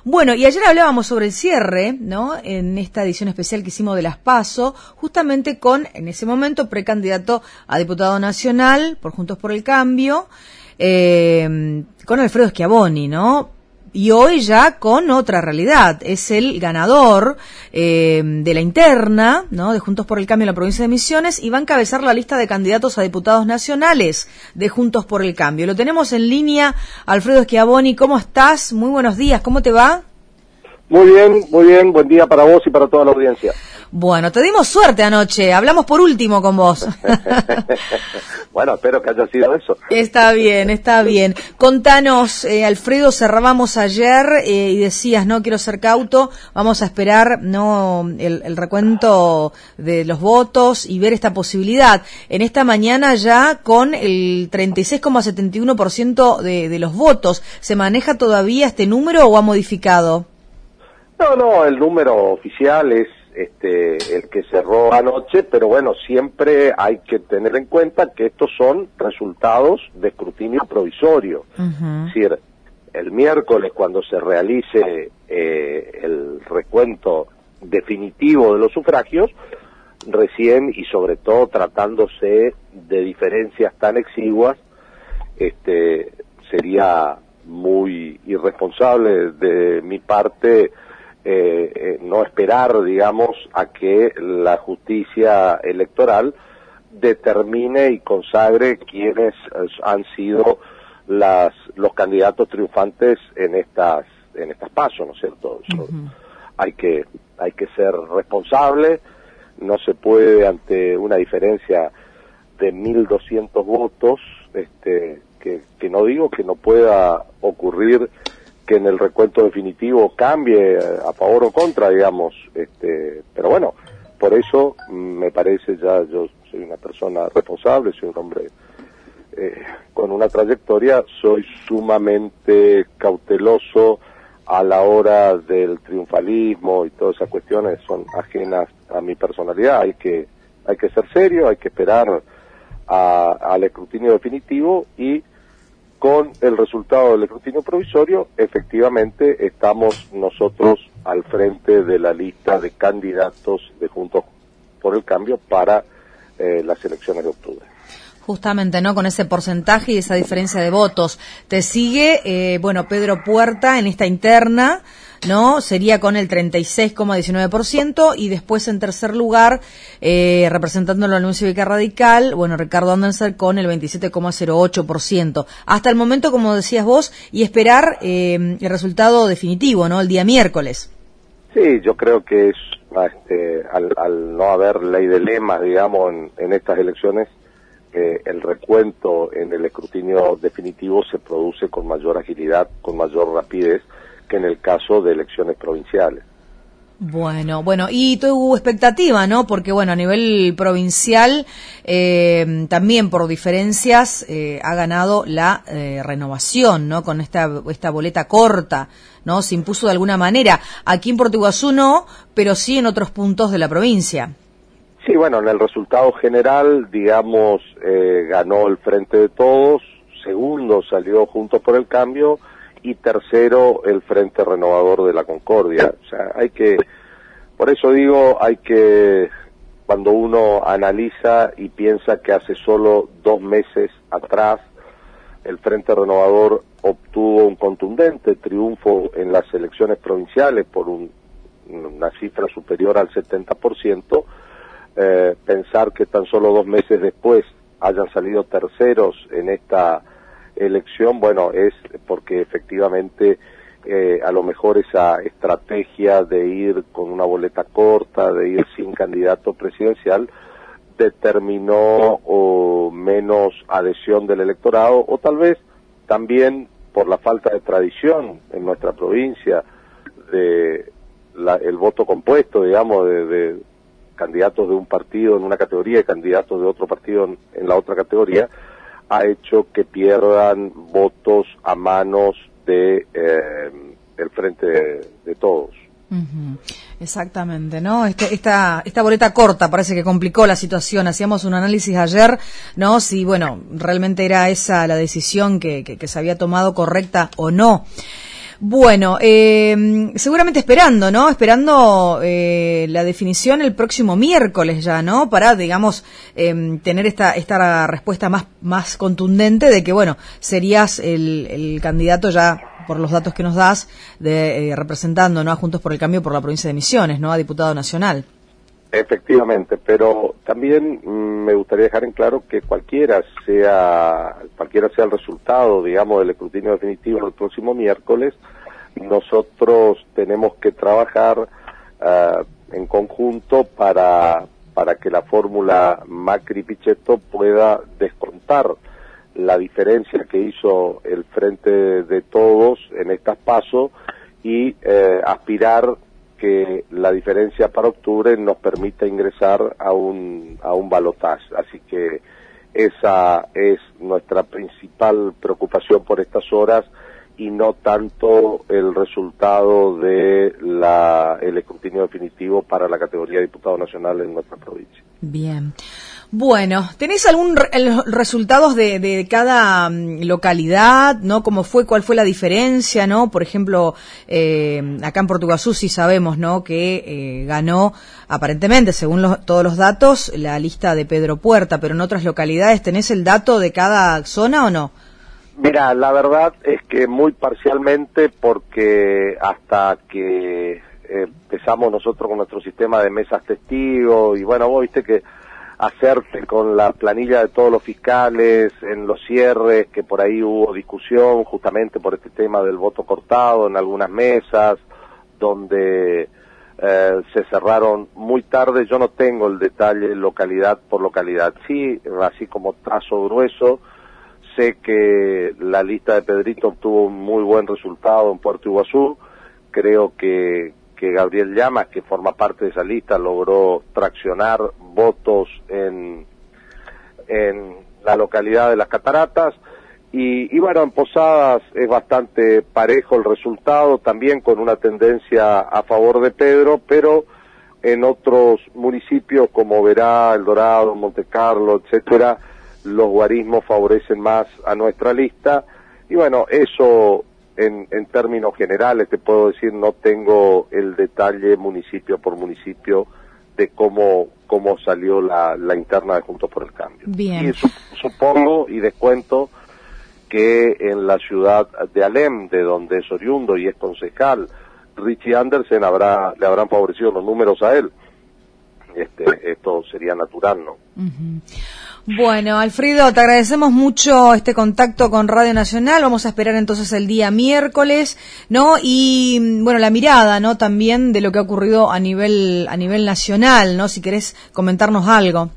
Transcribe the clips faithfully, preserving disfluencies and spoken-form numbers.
Bueno, y ayer hablábamos sobre el cierre, ¿no? En esta edición especial que hicimos de las PASO, justamente con, en ese momento, precandidato a diputado nacional por Juntos por el Cambio, eh, con Alfredo Schiavoni, ¿no? Y hoy ya con otra realidad, es el ganador eh, de la interna, ¿no? De Juntos por el Cambio en la provincia de Misiones, y va a encabezar la lista de candidatos a diputados nacionales de Juntos por el Cambio. Lo tenemos en línea, Alfredo Schiavoni. ¿Cómo estás? Muy buenos días, ¿cómo te va? Muy bien, muy bien, buen día para vos y para toda la audiencia. Bueno, te dimos suerte anoche, hablamos por último con vos. Bueno, espero que haya sido eso. Está bien, está bien. Contanos, eh, Alfredo, cerrábamos ayer eh, y decías, no quiero ser cauto, vamos a esperar no el, el recuento de los votos y ver esta posibilidad. En esta mañana ya con el treinta y seis coma setenta y uno por ciento de, de los votos, ¿se maneja todavía este número o ha modificado? No, no, el número oficial es este el que cerró anoche, pero bueno, siempre hay que tener en cuenta que estos son resultados de escrutinio provisorio. Uh-huh. Es decir, el miércoles cuando se realice eh, el recuento definitivo de los sufragios, recién y sobre todo tratándose de diferencias tan exiguas, este sería muy irresponsable de mi parte Eh, eh, no esperar, digamos, a que la justicia electoral determine y consagre quiénes eh, han sido las los candidatos triunfantes en estas en estas PASO, ¿no es cierto? Uh-huh. Hay que hay que ser responsable, no se puede ante una diferencia de mil doscientos votos, este, que, que no digo que no pueda ocurrir que en el recuento definitivo cambie a favor o contra, digamos, este, pero bueno, por eso me parece, ya yo soy una persona responsable, soy un hombre eh, con una trayectoria, soy sumamente cauteloso a la hora del triunfalismo y todas esas cuestiones son ajenas a mi personalidad. Hay que hay que ser serio, hay que esperar a, al escrutinio definitivo, y con el resultado del escrutinio provisorio, efectivamente estamos nosotros al frente de la lista de candidatos de Juntos por el Cambio para eh, las elecciones de octubre. Justamente, ¿no? Con ese porcentaje y esa diferencia de votos. Te sigue, eh, bueno, Pedro Puerta en esta interna, ¿no? Sería con el treinta y seis coma diecinueve por ciento, y después en tercer lugar, eh, representando la Unión Cívica Radical, bueno, Ricardo Andersen con el veintisiete coma cero ocho por ciento. Hasta el momento, como decías vos, y esperar eh, el resultado definitivo, ¿no? El día miércoles. Sí, yo creo que es, este, al, al no haber ley de lemas, digamos, en, en estas elecciones, eh, el recuento en el escrutinio definitivo se produce con mayor agilidad, con mayor rapidez, que en el caso de elecciones provinciales. Bueno, bueno, y tu expectativa, ¿no? Porque, bueno, a nivel provincial, eh, también por diferencias, eh, ha ganado la eh, Renovación, ¿no? Con esta esta boleta corta, ¿no? Se impuso de alguna manera. Aquí en Puerto Iguazú no, pero sí en otros puntos de la provincia. Sí, bueno, en el resultado general, digamos, eh, ganó el Frente de Todos, segundo salió Juntos por el Cambio, y tercero el Frente Renovador de la Concordia. O sea, hay que, por eso digo, hay que, cuando uno analiza y piensa que hace solo dos meses atrás el Frente Renovador obtuvo un contundente triunfo en las elecciones provinciales por un, una cifra superior al setenta por ciento, eh, pensar que tan solo dos meses después hayan salido terceros en esta elección, bueno, es porque efectivamente eh, a lo mejor esa estrategia de ir con una boleta corta, de ir sin candidato presidencial, determinó o menos adhesión del electorado, o tal vez también por la falta de tradición en nuestra provincia de la, el voto compuesto, digamos, de, de candidatos de un partido en una categoría y candidatos de otro partido en, en la otra categoría, ha hecho que pierdan votos a manos de eh, el Frente de, de Todos. Uh-huh. Exactamente, ¿no? Este, esta esta boleta corta parece que complicó la situación. Hacíamos un análisis ayer, ¿no? Si, bueno, realmente era esa la decisión que, que, que se había tomado correcta o no. Bueno, eh, seguramente esperando, ¿no? Esperando eh, la definición el próximo miércoles ya, ¿no? Para, digamos, eh, tener esta esta respuesta más más contundente de que, bueno, serías el, el candidato ya, por los datos que nos das, de eh, representando, ¿no? A Juntos por el Cambio por la provincia de Misiones, ¿no? A diputado nacional. Efectivamente, pero también mmm, me gustaría dejar en claro que cualquiera sea cualquiera sea el resultado, digamos, del escrutinio definitivo del próximo miércoles, nosotros tenemos que trabajar uh, en conjunto para para que la fórmula Macri-Pichetto pueda descontar la diferencia que hizo el Frente de Todos en estas PASO y eh, aspirar que la diferencia para octubre nos permita ingresar a un a un balotaje. Así que esa es nuestra principal preocupación por estas horas y no tanto el resultado de la el escrutinio definitivo para la categoría de diputado nacional en nuestra provincia. Bien. Bueno, ¿tenés algún re resultados de, de cada um, localidad, no? ¿Cómo fue, cuál fue la diferencia, no? Por ejemplo, eh, acá en Portuguazú sí sabemos, ¿no? Que eh, ganó, aparentemente, según los, todos los datos, la lista de Pedro Puerta, pero en otras localidades, ¿tenés el dato de cada zona o no? Mira, la verdad es que muy parcialmente, porque hasta que eh, empezamos nosotros con nuestro sistema de mesas testigos, y bueno, vos viste que hacerte con la planilla de todos los fiscales en los cierres, que por ahí hubo discusión justamente por este tema del voto cortado en algunas mesas, donde eh, se cerraron muy tarde. Yo no tengo el detalle localidad por localidad. Sí, así como trazo grueso, sé que la lista de Pedrito obtuvo un muy buen resultado en Puerto Iguazú. Creo que que Gabriel Llamas, que forma parte de esa lista, logró traccionar votos en, en la localidad de Las Cataratas, y, y bueno, en Posadas es bastante parejo el resultado, también con una tendencia a favor de Pedro, pero en otros municipios como Verá, El Dorado, Montecarlo, etcétera, los guarismos favorecen más a nuestra lista, y bueno, eso En, en términos generales te puedo decir, no tengo el detalle municipio por municipio de cómo cómo salió la, la interna de Juntos por el Cambio. Bien. Y su, supongo y descuento que en la ciudad de Alem, de donde es oriundo y es concejal, Richie Andersen habrá le habrán favorecido los números a él. Este, esto sería natural, ¿no? Uh-huh. Bueno, Alfredo, te agradecemos mucho este contacto con Radio Nacional. Vamos a esperar entonces el día miércoles, ¿no? Y bueno, la mirada, ¿no? También de lo que ha ocurrido a nivel a nivel nacional, ¿no? Si querés comentarnos algo.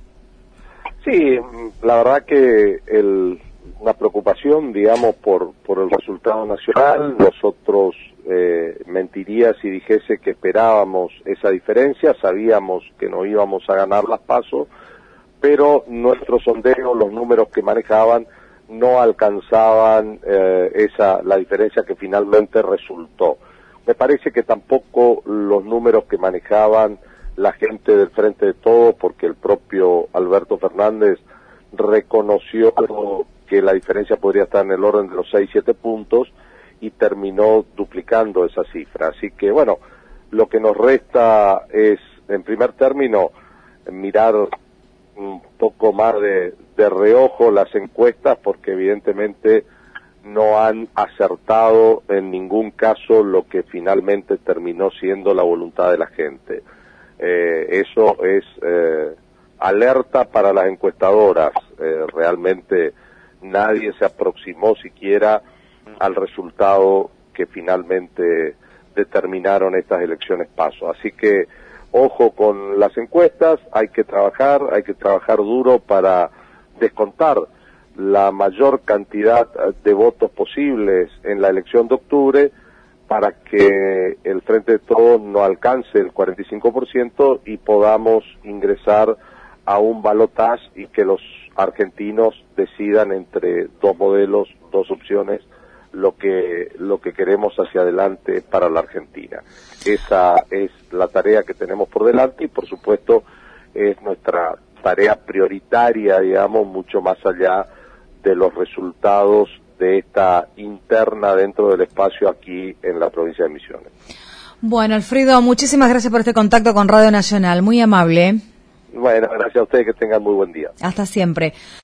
Sí, la verdad que el, una preocupación, digamos, por por el resultado nacional. Nosotros eh, mentiría si dijese que esperábamos esa diferencia. Sabíamos que no íbamos a ganar las PASO, pero nuestros sondeos, los números que manejaban, no alcanzaban eh, esa la diferencia que finalmente resultó. Me parece que tampoco los números que manejaban la gente del Frente de Todos, porque el propio Alberto Fernández reconoció que la diferencia podría estar en el orden de los seis, siete puntos y terminó duplicando esa cifra. Así que, bueno, lo que nos resta es, en primer término, mirar un poco más de, de reojo las encuestas, porque evidentemente no han acertado en ningún caso lo que finalmente terminó siendo la voluntad de la gente. Eh, eso es eh, alerta para las encuestadoras. Eh, realmente nadie se aproximó siquiera al resultado que finalmente determinaron estas elecciones PASO. Así que ojo con las encuestas, hay que trabajar, hay que trabajar duro para descontar la mayor cantidad de votos posibles en la elección de octubre para que el Frente de Todos no alcance el cuarenta y cinco por ciento y podamos ingresar a un balotaje y que los argentinos decidan entre dos modelos, dos opciones, lo que lo que queremos hacia adelante para la Argentina. Esa es la tarea que tenemos por delante y por supuesto es nuestra tarea prioritaria, digamos, mucho más allá de los resultados de esta interna dentro del espacio aquí en la provincia de Misiones. Bueno, Alfredo, muchísimas gracias por este contacto con Radio Nacional, muy amable. Bueno, gracias a ustedes, que tengan muy buen día. Hasta siempre.